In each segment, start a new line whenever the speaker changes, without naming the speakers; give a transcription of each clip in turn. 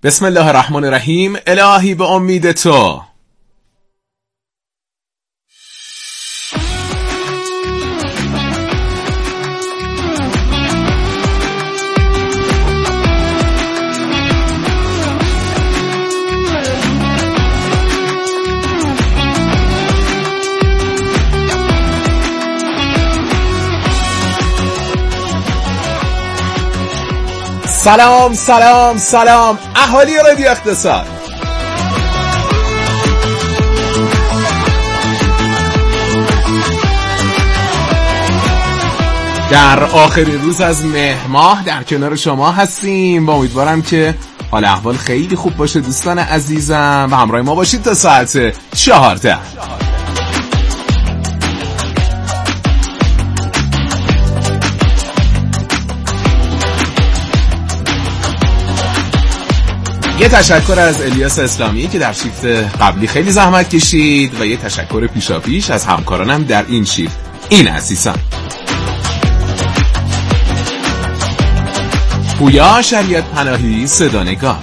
بسم الله الرحمن الرحیم. الهی به امید تو. سلام سلام سلام اهالی رادیو اقتصاد. در آخرین روز از مهر ماه در کنار شما هستیم. با امیدوارم که حال احوال خیلی خوب باشه دوستان عزیزم و همراه ما باشید تا ساعت 14. یه تشکر از الیاس اسلامی که در شیفت قبلی خیلی زحمت کشید و یه تشکر پیشاپیش از همکارانم در این شیفت. این عزیزان پویا شریعت پناهی صدانگار،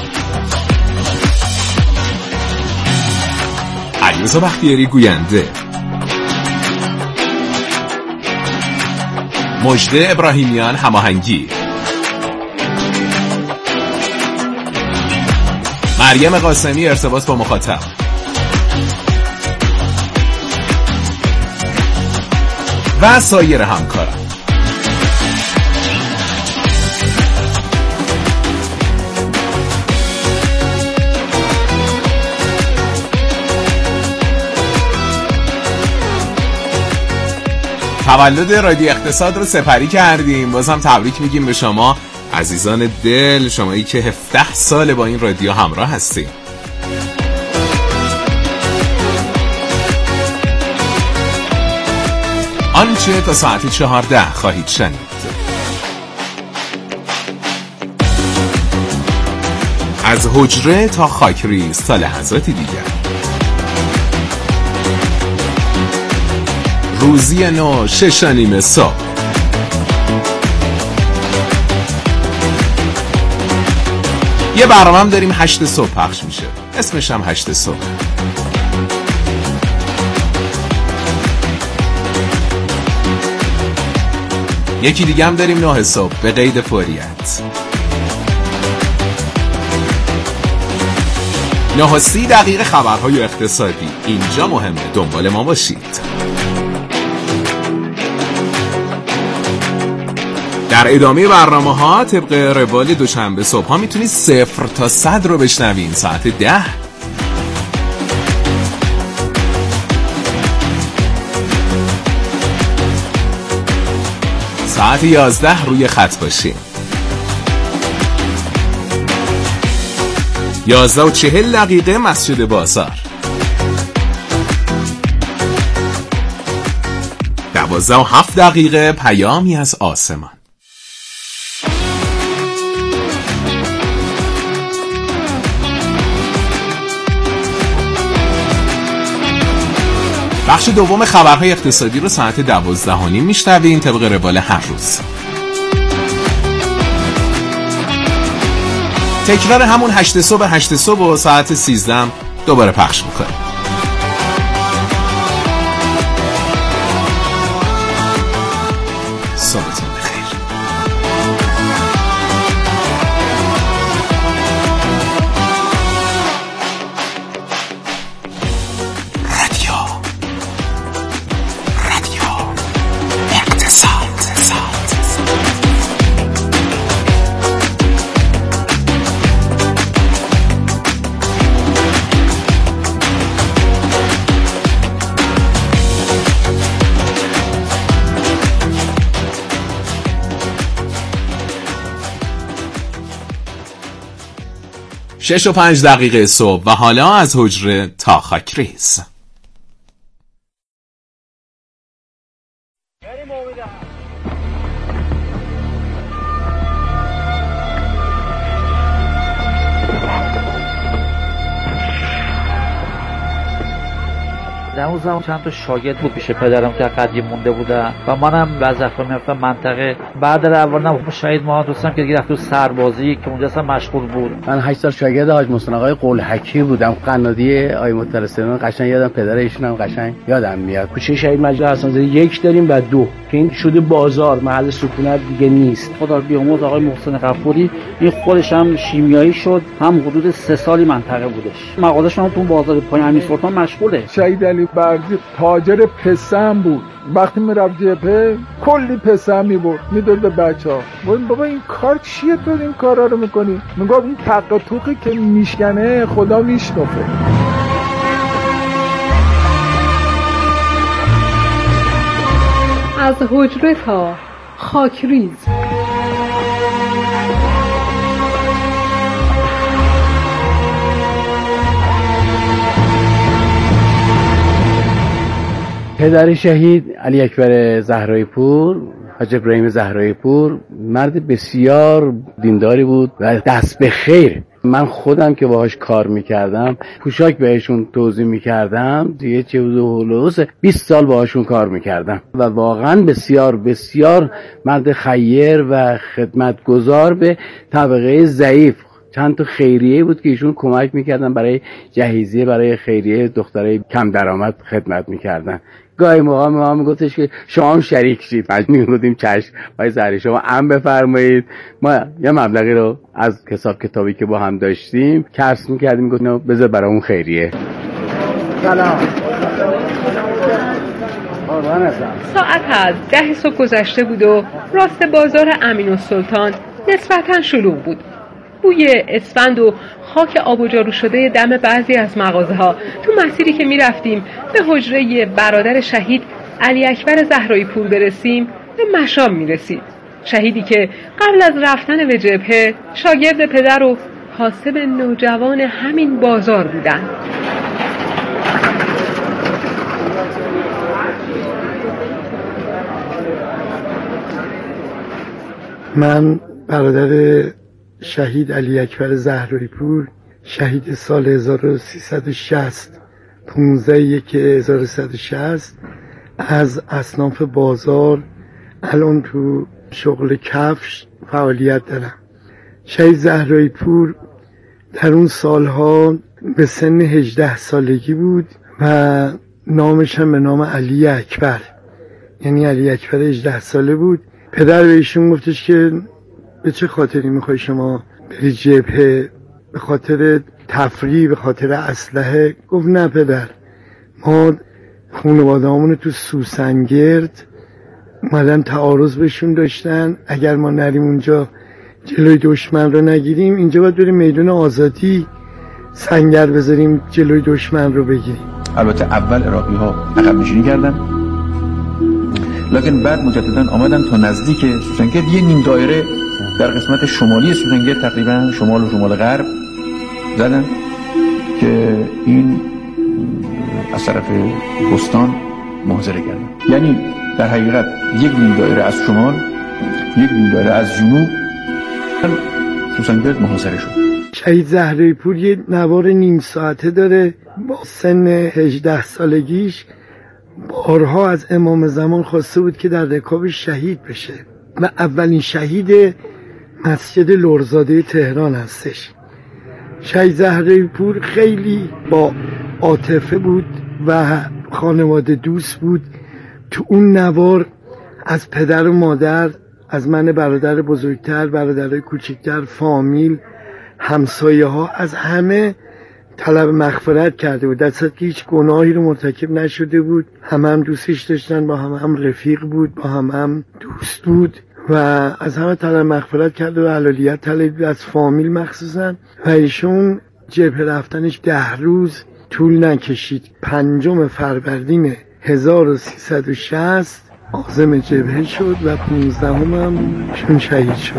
علیرضا بختیاری گوینده، مجده ابراهیمیان هماهنگی، مریم قاسمی ارتباط با مخاطب، و سایر همکاران. تولد رادیو اقتصاد رو سپری کردیم. بازم تبریک میگیم به شما عزیزان دل، شمایی که 17 سال با این رادیو همراه هستیم. آنچه تا ساعت 14 خواهید شنید: از حجره تا خاکریز تا لحظاتی دیگر، روزی نو 6:30 صبح، یه برنامه هم داریم 8 صبح پخش میشه، اسمش هم 8 صبح. یکی دیگه هم داریم 9 صبح به قید فوریت. 9:30 خبرهای اقتصادی. اینجا مهمه، دنبال ما باشید. در ادامه برنامه ها طبق روال دوشنبه صبح ها میتونید 0 تا 100 رو بشنوین. ساعت 10 ساعت 11 روی خط باشین. 11:40 مسجد بازار. 12:07 پیامی از آسمان. بخش دوم خبرهای اقتصادی رو ساعت 12:30 میشنوین طبق روال هر روز. تکرار همون 8 صبح و ساعت 13 دوباره پخش میکنیم. صبحتون بخیر. شش و 5 صبح و حالا از حجره تا خاکریز.
در اون زمان چند تا شاگرد بود پیش پدرم که قدیم مونده بودن و منم بعضی وقتا میرفتم منطقه. بعد اولم شهید محمد دوستم که دیگه رفت تو سربازی که اونجا اصلا مشغول بود.
من 8 سال شاگرد حاج محسن آقای قلحکی بودم، قنادی آقای مطلسیان. قشنگ یادم پدر ایشون هم قشنگ یادم میاد.
کوچه شهید مجید حسن‌زاده 1 داریم و 2 که این شده بازار، محل سکونت دیگه نیست.
خدا بیامرز آقای محسن غفوری این خودش هم شیمیایی شد، هم حدود 3 سالی منطقه بودش. مغازش هم تو بازار پایین امیر سلطان مشغوله.
شهید علی برزی تاجر پسم بود. وقتی میرفت جبهه کلی پسم میبرد میداد به بچه‌ها. بابا این کار چیه تو این کارا رو میکنی؟ میگفت این تق توقی که میشکنه خدا میشنفه.
از حجره تا خاکریز،
پدر شهید علی اکبر زهرایی پور، حاج ابراهیم زهرایی پور، مرد بسیار دینداری بود و دست به خیر. من خودم که باهاش کار میکردم، پوشاک بهشون توزیع میکردم، دیگه چه حدود 20 سال باهاشون کار میکردم و واقعا بسیار بسیار مرد خیر و خدمتگزار به طبقه ضعیف. چند تا خیریه بود که ایشون کمک میکردن برای جهیزیه، برای خیریه دخترای کم درآمد خدمت میکردن. گاهی موقع ما میگفتش که شما هم شریک شید. ما میگفتیم چشم آقای زهرایی شما هم بفرمایید. ما یه مبلغی رو از حساب کتابی که با هم داشتیم کسب میکردیم، گفتیم بذار برای اون خیریه.
سلام.
ساعت از 10 صبح گذشته بود و راست بازار امین‌السلطان نسبتاً شلوغ بود. بوی اسفند و خاک آب و جارو شده دم بعضی از مغازه‌ها تو مسیری که می‌رفتیم به حجره برادر شهید علی اکبر زهرایی پور برسیم به مشام می‌رسید. شهیدی که قبل از رفتن به جبهه شاگرد پدر و حاسب نوجوان همین بازار بودن.
من برادر شهید علی اکبر زهرایی پور، شهید سال 1360 15/1/1160 از اصناف بازار الان تو شغل کفش فعالیت دارم. شهید زهرایی پور در اون سالها به سن 18 سالگی بود و نامش هم به نام علی اکبر، یعنی علی اکبر 18 ساله بود. پدر به ایشون گفتش که به چه خاطری میخوای شما بری جبهه؟ به خاطر تفریح، به خاطر اسلحه؟ گفت نه پدر، ما خانواده‌مون تو سوسنگرد اومدن تعارض بهشون داشتن، اگر ما نریم اونجا جلوی دشمن رو نگیریم، اینجا باید بریم میدون آزادی سنگر بذاریم جلوی دشمن رو بگیریم.
البته اول عراقی ها عقب نشینی کردن، لکن بعد مجددا آمدن تا نزدیک سوسنگرد، یه نیم دایره در قسمت شمالی سوسنگرد تقریبا شمال و شمال غرب زدن که این از طرف بستان محاصره کردن. یعنی در حقیقت یک نیم دایره از شمال، یک نیم دایره از جنوب سوسنگرد محاصره شد.
شهید زهرایی پور یه نوار نیم ساعته داره. با سن 18 سالگیش بارها از امام زمان خواسته بود که در رکاب شهید بشه و اولین شهید مسجد لرزاده تهران هستش. شهید زهرایی پور خیلی با عاطفه بود و خانواده دوست بود. تو اون نوار از پدر و مادر، از من برادر بزرگتر، برادرای کوچکتر، فامیل، همسایه ها، از همه طلب مغفرت کرده بود، در صورتی که هیچ گناهی رو مرتکب نشده بود. هم دوستش داشتن، با هم رفیق بود، با هم دوست بود و از همه طلب مغفرت کرده و حلالیت طلب از فامیل مخصوصا. و ایشون جبهه رفتنش 10 روز طول نکشید. 5 فروردین 1360 عازم جبهه شد و 15 هم شون شهید شد.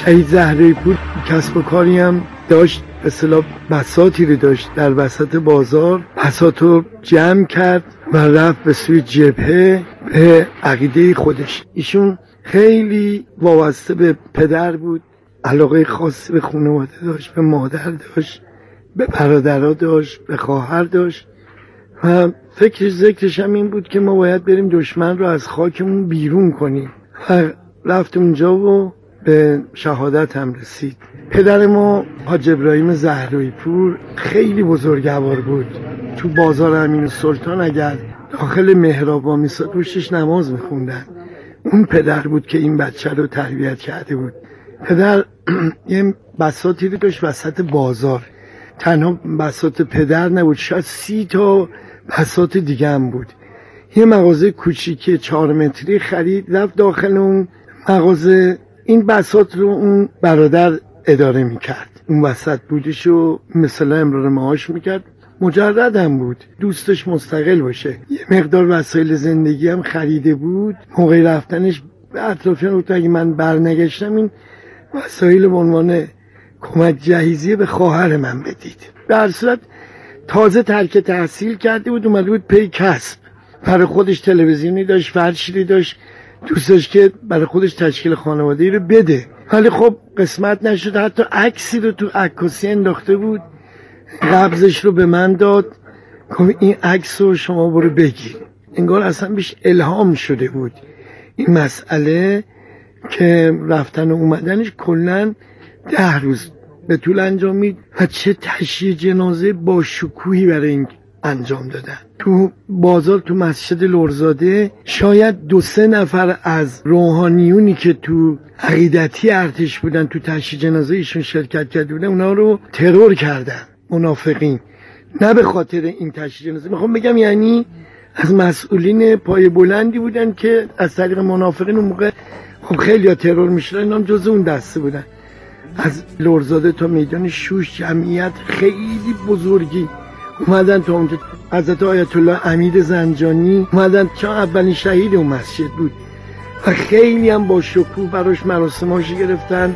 شهید زهرایی پور کسب و کاری هم داشت، به اصطلاح بساطی رو داشت در وسط بازار، بساط رو جمع کرد و رفت به سوی جبهه به عقیده خودش. ایشون خیلی وابسته به پدر بود، علاقه خاصی به خانواده داشت، به مادر داشت، به برادرها داشت، به خواهر داشت و ذکرش هم این بود که ما باید بریم دشمن رو از خاکمون بیرون کنیم و رفت اونجا و به شهادت هم رسید. پدر ما حاج ابراهیم زهرایی پور خیلی بزرگوار بود. تو بازار امین‌السلطان اگر داخل محراب می‌ایستاد پشتش نماز می‌خوندن. اون پدر بود که این بچه رو تربیت کرده بود. پدر یه بساطی رو داشت وسط بازار. تنها بساط پدر نبود، شاید 30 تا بساط دیگه هم بود. یه مغازه کوچیک 4 متری خرید، رفت داخل اون مغازه. این بساط رو اون برادر اداره میکرد، اون وسط بودش و مثلا امرار معاش میکرد. مجرد هم بود، دوستش مستقل باشه. یه مقدار وسایل زندگی هم خریده بود. موقع رفتنش به اطرافیان گفت اگه من برنگشتم این وسایل به عنوان کمک جهیزیه به خواهر من بدید. به هر صورت تازه ترک تحصیل کرده بود، اومده بود پی کسب. برای خودش تلویزیونی داشت، فرشی داشت، دوست داشت که برای خودش تشکیل خانوادگی رو بده. ولی خب قسمت نشد. حتی عکسی رو تو عکاسی انداخته بود، قبضش رو به من داد، گفت این عکس رو شما برو بگیر. انگار اصلا بیش الهام شده بود این مسئله که رفتن و اومدنش کلن 10 روز به طول انجامید و چه تشییع جنازه با شکوهی برای این انجام دادن. تو بازار تو مسجد لرزاده شاید 2-3 نفر از روحانیونی که تو عقیدتی ارتش بودن تو تشییع جنازه ایشون شرکت کرده بودن، اونا رو ترور کردن منافقین. نه به خاطر این تشییع جنازه، میخوام بگم یعنی از مسئولین پای بلندی بودن که از طریق منافقین اون موقع خب خیلی ها ترور میشدن، اینا هم جز اون دسته بودن. از لرزاده تا میدان شوش جمعیت خیلی بزرگی اومدن تا اونجا. حضرت آیت الله امید زنجانی اومدن، چون اولین شهید اون مسجد بود و خیلی هم با شکوه براش مراسماشو گرفتن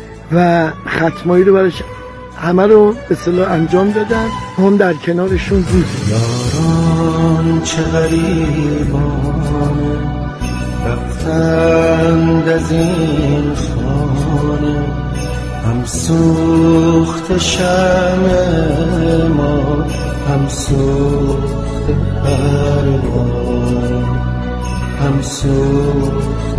و ختمایی رو براش همه رو به اصطلاح انجام دادن. هم در کنارشون بود.
یاران چه غریبان رفتند از این خانه، هم سوخت شمع ما، هم سوخت پروانه، هم سوخت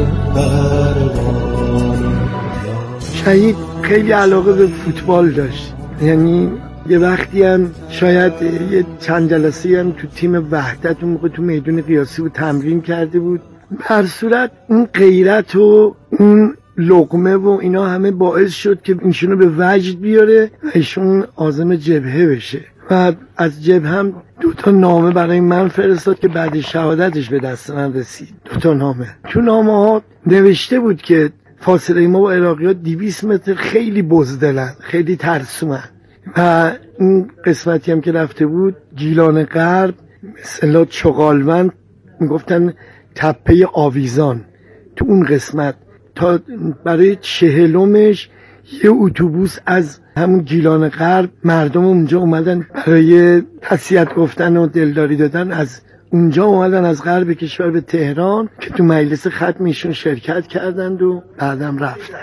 پروانه.
شهید خیلی علاقه به فوتبال داشت، یعنی یه وقتی هم شاید یه چند جلسه هم تو تیم وحدت اون موقع تو میدون قیاسی بود تمرین کرده بود. به هر صورت اون غیرت و اون لقمه و اینا همه باعث شد که ایشونو به وجد بیاره و ایشون عازم جبهه بشه و از جبهه هم 2 نامه برای من فرستاد که بعد شهادتش به دست من رسید. 2 نامه. تو نامه ها نوشته بود که فاصله ما با عراقی ها 200 متر، خیلی بزدلن، خیلی ترسومن و این قسمتی هم که رفته بود گیلان غرب، مثلا چغالوند، میگفتن تپه آویزان، تو اون قسمت تا برای 40مش یه اتوبوس از همون گیلان غرب مردم اونجا اومدن برای تسلیت گفتن و دلداری دادن، از اونجا اومدن از غرب کشور به تهران که تو مجلس ختم ایشون شرکت کردند و بعدم رفتن.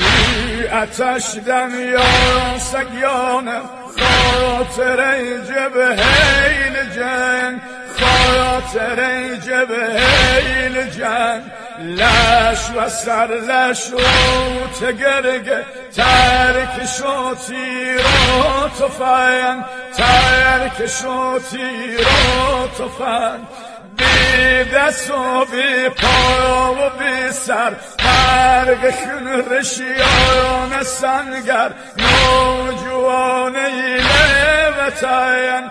آتش دنیا سگیانم خاطر جبهیل جنگ، خاطر جبهیل جنگ، لش و سر لش و تگرگه، ترک شو تیر و تفنگ، ترک شو تیر و تفنگ، بی دست و بی پا و بی سر، مرگ خون رشیان سنگر، نوجوان ایله و تاین،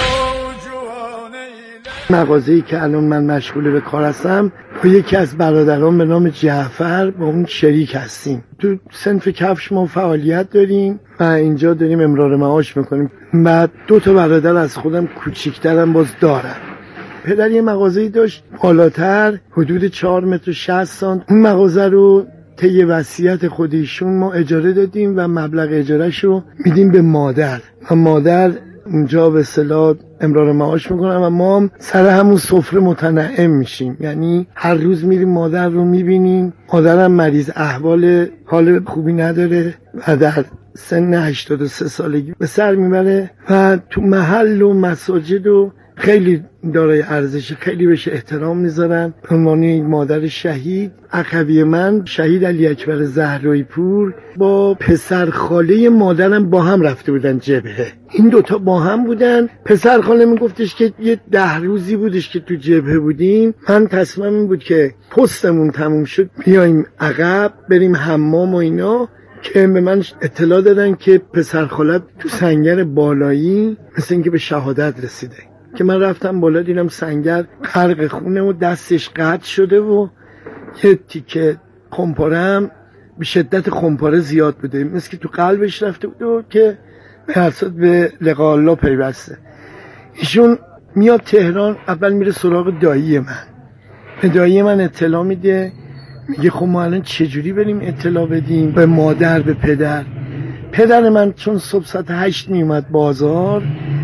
نوجوان ایله.
مغازه‌ای که الان من مشغول به کار هستم با یکی از برادران به نام جعفر با اون شریک هستیم. تو صنف کفش ما فعالیت داریم و اینجا داریم امرار معاش میکنیم. بعد 2 برادر از خودم کوچیک‌ترم باز دارم. پدر یه مغازه‌ای داشت بالاتر، حدود 4 متر و 60 سانت. اون مغازه رو طی وصیت خودشون ما اجاره دادیم و مبلغ اجارهش رو میدیم به مادر و مادر اونجا به اصطلاح امرار معاش میکنن و ما هم سر همون سفره متنعم میشیم. یعنی هر روز میریم مادر رو میبینیم. مادرم مریض احوال، حال خوبی نداره و در سن 83 سالگی به سر میبره و تو محل و مساجد و خیلی دارای ارزش، خیلی بهش احترام میذارن. به عنوان یک مادر شهید، اخوی من شهید علی اکبر زهرایی پور با پسر خاله مادرم با هم رفته بودن جبهه. این دوتا با هم بودن. پسر خاله میگفتش که یه 10 روزی بودش که تو جبهه بودیم. من تصمیم این بود که پستمون تموم شد بیایم عقب بریم حمام و اینا، که به من اطلاع دادن که پسر خاله تو سنگر بالایی مثل اینکه به شهادت رسیده. که من رفتم بالا دیدم سنگر غرق خونه و دستش قطع شده و یه تیکه خمپاره هم به شدت خمپاره زیاد بوده، مثل که تو قلبش رفته بود و که به حسد به لقاء الله پیوسته. ایشون میاد تهران، اول میره سراغ دایی من، به دایی من اطلاع میده، میگه خب ما الان چجوری بریم اطلاع بدیم به مادر به پدر. پدر من چون صبح ساعت 8 میومد بازار،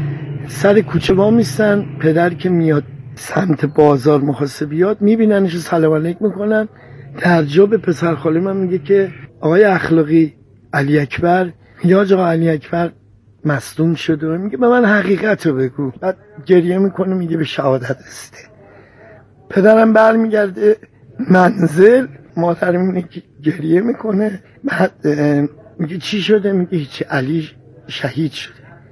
سر کوچه وا میستن. پدر که میاد سمت بازار مخواسته بیاد، میبیننش سلام علیک میکنن. در جا به پسر خاله من میگه که آقای اخلاقی علی اکبر، یا آقا علی اکبر مصدوم شده و میگه به من حقیقت رو بگو. بعد گریه میکنه، میگه به شهادت رسیده. پدرم برمیگرده منزل، مادر میگه گریه میکنه. بعد میگه چی شده؟ میگه هیچی، علی شهید شده.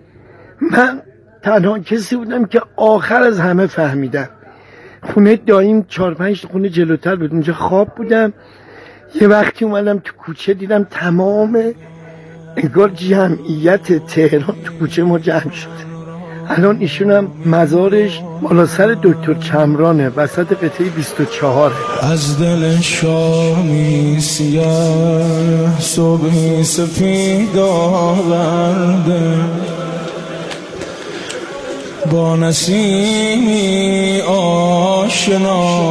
من تنها کسی بودم که آخر از همه فهمیدم. خونه داییم 4-5 خونه جلوتر بود، اونجا خواب بودم. یه وقتی اومدم تو کوچه دیدم تمام انگار جمعیت تهران تو کوچه ما جمع شده. الان ایشون هم مزارش بالا سر دکتر چمرانه، وسط قطعه 24.
از دل شامی سیاه صبحی سفید آورده، با نسیمی آشنا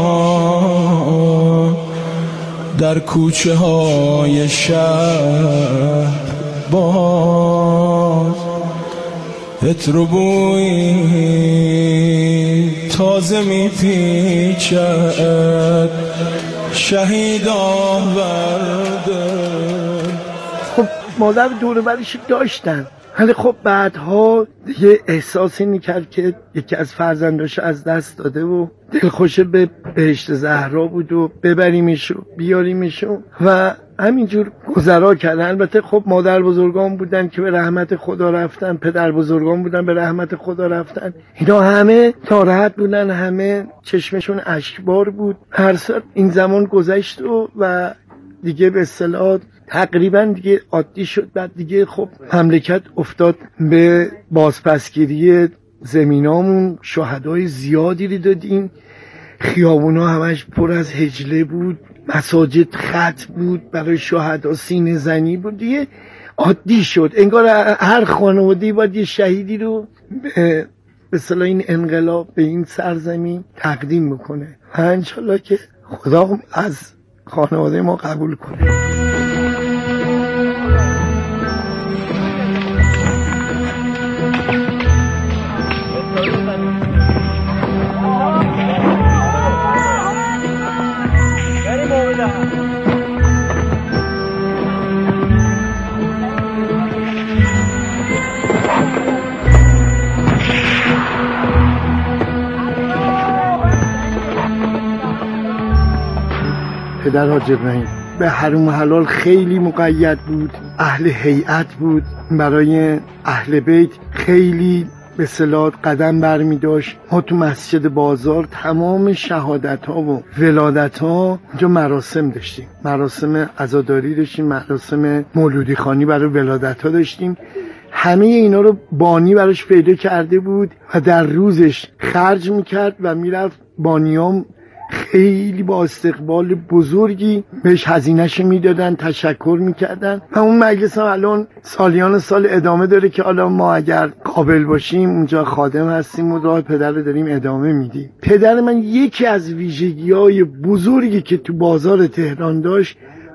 در کوچه های شهر باز عطر و بوی تازه میپیچد شهید آورده.
خب مادر دور برش داشتن، ولی خب بعدها یه احساسی میکرد که یکی از فرزنداش از دست داده و دلخوش به بهشت زهرا بود و ببریمشو بیاریمشو و همینجور گذرا کردن. البته خب مادر بزرگان بودن که به رحمت خدا رفتن، پدر بزرگان بودن به رحمت خدا رفتن. اینا همه ناراحت بودن، همه چشمشون اشکبار بود. هر سال این زمان گذشت و دیگه به اصطلاح تقریبا دیگه عادی شد. بعد دیگه خب مملکت افتاد به بازپسگیری زمینامون، شهدای زیادی رو دادیم، خیابونا همش پر از حجله بود، مساجد خط بود برای شهدا، سینه زنی بود، دیگه عادی شد. انگار هر خانواده‌ای باید یه شهیدی رو به اصطلاح این انقلاب به این سرزمین تقدیم بکنه و انشالله که خدا از خانواده ما قبول کنه. پدر حاج ابراهیم به حرم حلال خیلی مقید بود، اهل هیئت بود، برای اهل بیت خیلی به اصطلاح قدم برمی داشت. ما تو مسجد بازار تمام شهادت ها و ولادت ها اونجا مراسم داشتیم، مراسم عزاداری داشتیم، مراسم مولودی خوانی برای ولادت ها داشتیم. همه اینا رو بانی براش پیدا کرده بود و در روزش خرج میکرد و میرفت. بانیام خیلی با استقبال بزرگی بهش هزینه‌ش میدادن، تشکر میکردن و اون مجلس هم الان سالیان سال ادامه داره که حالا ما اگر قابل باشیم اونجا خادم هستیم و راه پدر رو داریم ادامه میدیم. پدر من یکی از ویژگی‌های بزرگی که تو بازار تهران داشت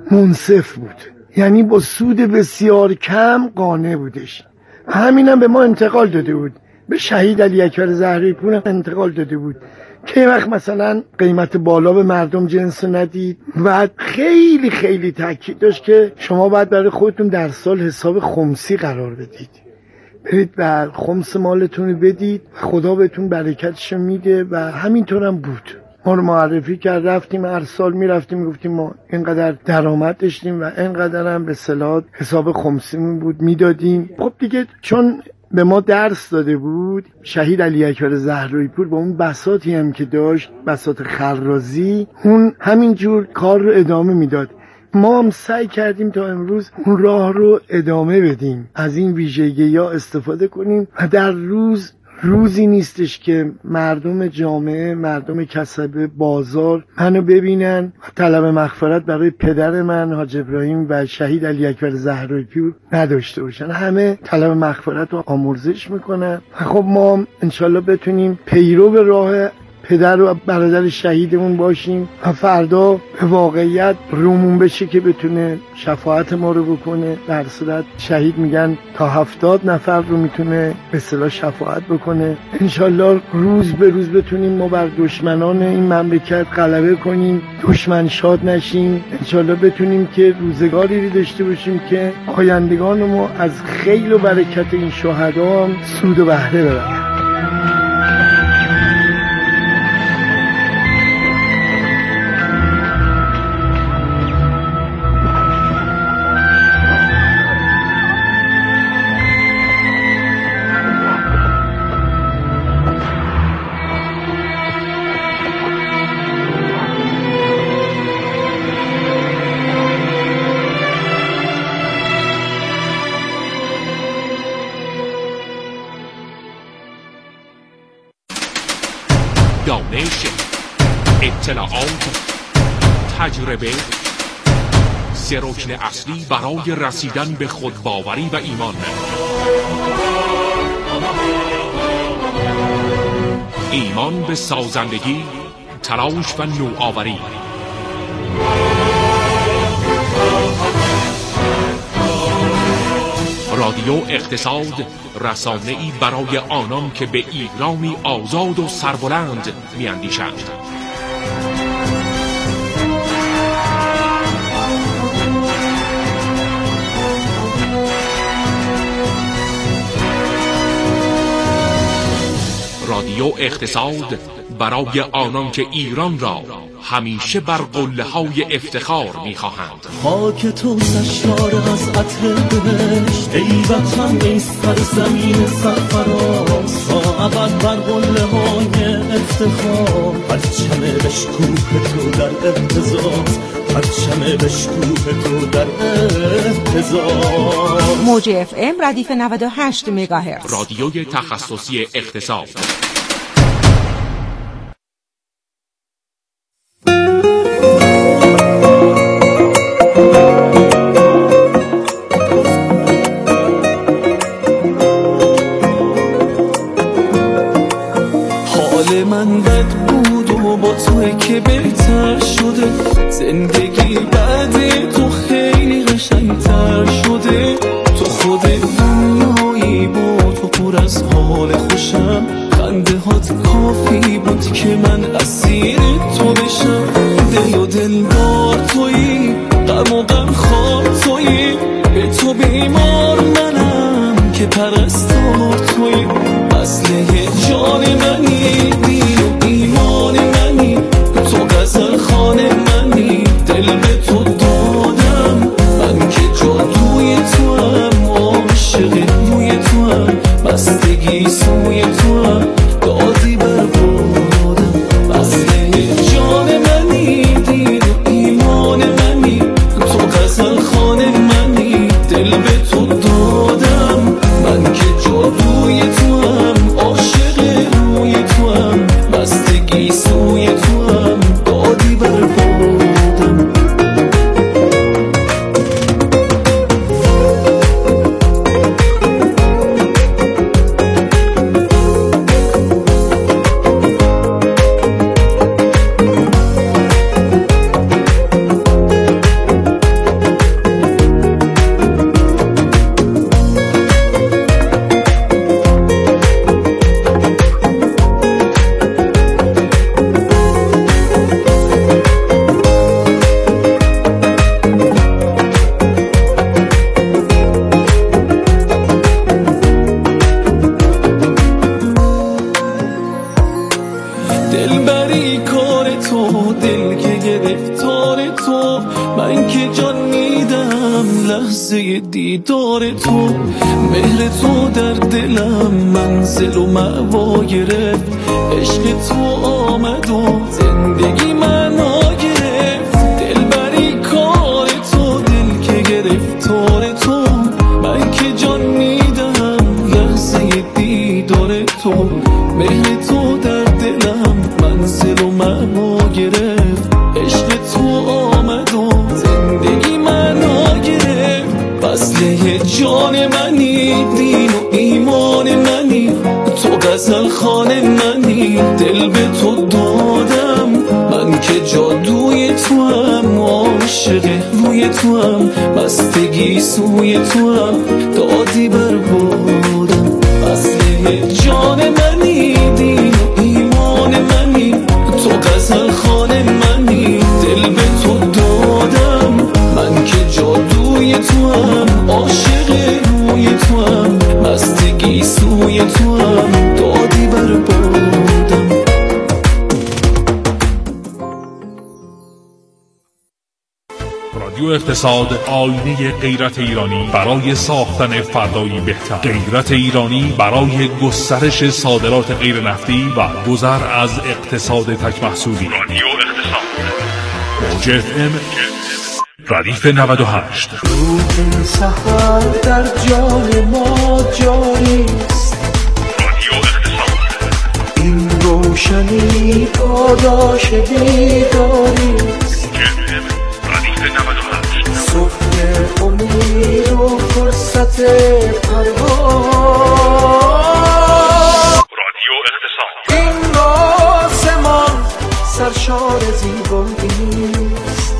منصف بود، یعنی با سود بسیار کم قانع بودش. همینم به ما انتقال داده بود، به شهید علی اکبر زهرایی پور انتقال داده بود که وقت مثلا قیمت بالا به مردم جنس ندید و خیلی خیلی تاکید داشت که شما باید برای خودتون در سال حساب خمسی قرار بدید، برید بر خمس مالتون بدید، خدا بهتون برکتشو میده و همینطور هم بود. ما رو معرفی کرد، رفتیم هر سال میرفتیم میگفتیم ما اینقدر درآمد داشتیم و اینقدر هم به اصطلاح حساب خمسیمون بود میدادیم. خب دیگه چون به ما درس داده بود شهید علی اکبر زهرایی پور با اون بساطی هم که داشت، بساط خرازی، اون همینجور کار رو ادامه میداد. ما هم سعی کردیم تا امروز اون راه رو ادامه بدیم، از این ویژگی‌ها استفاده کنیم و در روزی نیستش که مردم جامعه، مردم کسبه، بازار منو ببینن و طلب مغفرت برای پدر من حاج ابراهیم و شهید علی اکبر زهرایی پور نداشته باشن. همه طلب مغفرت رو آمرزش میکنن. خب ما انشالله بتونیم پیرو به راه پدر و برادر شهیدمون باشیم و فردا به واقعیت رومون بشه که بتونه شفاعت ما رو بکنه. در صورت شهید میگن تا 70 نفر رو میتونه به اصطلاح شفاعت بکنه. انشالله روز به روز بتونیم ما بر دشمنان این مملکت غلبه کنیم، دشمن شاد نشیم. انشالله بتونیم که روزگاری رو داشته باشیم که آیندگان ما از خیر و برکت این شهدا هم سود و بهره ببرن.
دانش، اطلاعات، تجربه، سه رکن اصلی برای رسیدن به خودباوری و ایمان. ایمان به سازندگی، تلاش و نوآوری. رادیو اقتصاد، رسانه‌ای برای آنان که به ایرانی آزاد و سربلند می‌اندیشند. رادیو اقتصاد برای آنان که ایران را همیشه بر قله‌های افتخار می‌خواهند.
خاک تو سشار از عطر بهشت، ای وطن ای سرزمین سرفراز، تا ابد بر قله‌های افتخار، پرچم بشکوه تو در اهتزاز، پرچم بشکوه تو در اهتزاز.
موج اف ام ردیف 98 مگاهرتز،
رادیوی تخصصی اقتصاد.
من بد بود و با توی که بهتر شده، زندگی بعد تو خیلی قشنگتر شده. تو خود دنیایی با تو پر از حال خوشم، خنده هات کافی بود که من اسیر تو بشم. دل و دلدار تویی، غم و غم خوار تویی، به تو بیمار منم که پرستار تویی. اصله جان منی، دین و ایمان منی، تو غزل خانه منی، دل به تو دادم من که جادوی تو هم، عاشق روی تو هم، بستگی سوی تو هم، دادی بر بادم. اصله گرفتار تو، من که جان میدم لحظه دیدار تو. مهر تو در دلم منزل و مأوا گرفت، عشق تو آمد و زندگی معنا گرفت. دلبری کار تو، دل که گرفتار تو، من که جان میدم لحظه دیدار تو. مهر تو در دلم منزل و مأوا گرفت، عشق تو آمد و زندگی معنا گرفت. فصله جان منی، دین و ایمان منی، تو غزل خانه منی، دل به تو دادم. من که جادوی تو هم، عاشق روی تو هم، بستگی سوی تو هم، دادی بربادم. فصله جان منی، دین و ایمان منی، تو غزل خانه منی، دل به تو دادم. من که جادوی تو هم، عاشق روی تو هم، بستگی سوی تو هم، دادی بربادم.
رادیو اقتصاد، آینه غیرت ایرانی برای ساختن فردایی بهتر. غیرت ایرانی برای گسترش صادرات غیر نفتی و گذر از اقتصاد تک محصولی. رادیو اقتصاد، موج FM ردیف 98.
روح سحر در جان ما جاریست،
رادیو اقتصاد.
این روشنی پاداش بیداریست. صبح امید و فرصت پرواز.
رادیو اقتصاد.
این آسمان سرشار زیباییست،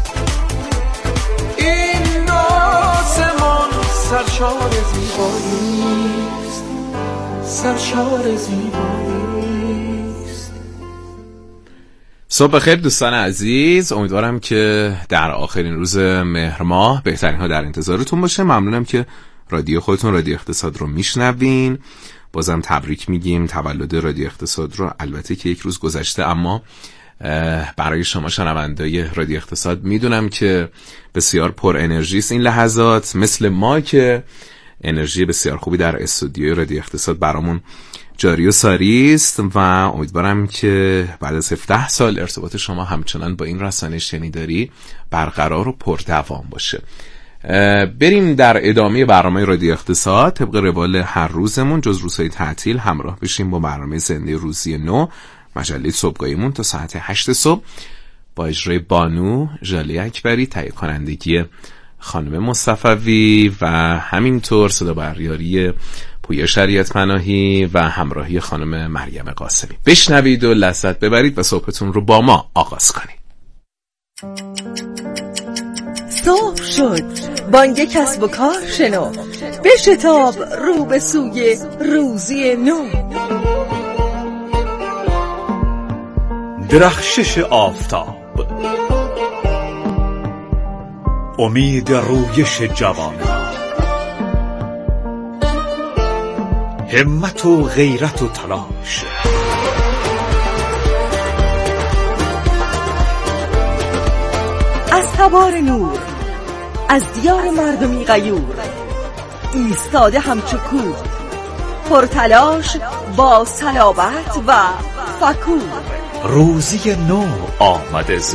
این آسمان سرشار زیباییست، سرشار زیباییست.
صبح بخیر دوستان عزیز، امیدوارم که در آخرین روز مهر ماه بهترین ها در انتظارتون باشه. ممنونم که رادیو خودتون رادیو اقتصاد رو میشنوین. بازم تبریک میگیم تولد رادیو اقتصاد رو. البته که یک روز گذشته، اما برای شما شنوندای رادیو اقتصاد میدونم که بسیار پر انرژی است این لحظات، مثل ما که انرژی بسیار خوبی در استودیوی رادیو اقتصاد برامون جاری و ساری است و امیدوارم که بعد از 17 سال ارتباط شما همچنان با این رسانه شنیداری برقرار و پردوام باشه. بریم در ادامه برنامه رادیو اقتصاد. طبق روال هر روزمون جز روزهای تعطیل همراه بشیم با برنامه زنده روزی نو، مجله صبحگاهیمون تا ساعت 8 صبح با اجرای بانو ژاله اکبری، تهیه کنندگی خانم مصطفوی و همینطور صدا برداری پویا شریعت پناهی و همراهی خانم مریم قاسمی. بشنوید و لذت ببرید و صبحتون رو با ما آغاز کنید.
صبح شد، بانگ کسب و کار شنو، بشتاب رو به سوی روزی نو.
درخشش آفتاب، امید رویش جوانان، همت و غیرت و تلاش،
از تبار نور، از دیار مردمی غیور، ایستاده همچو کوه، پرتلاش با صلابت و فکور.
روزی نو آمده ز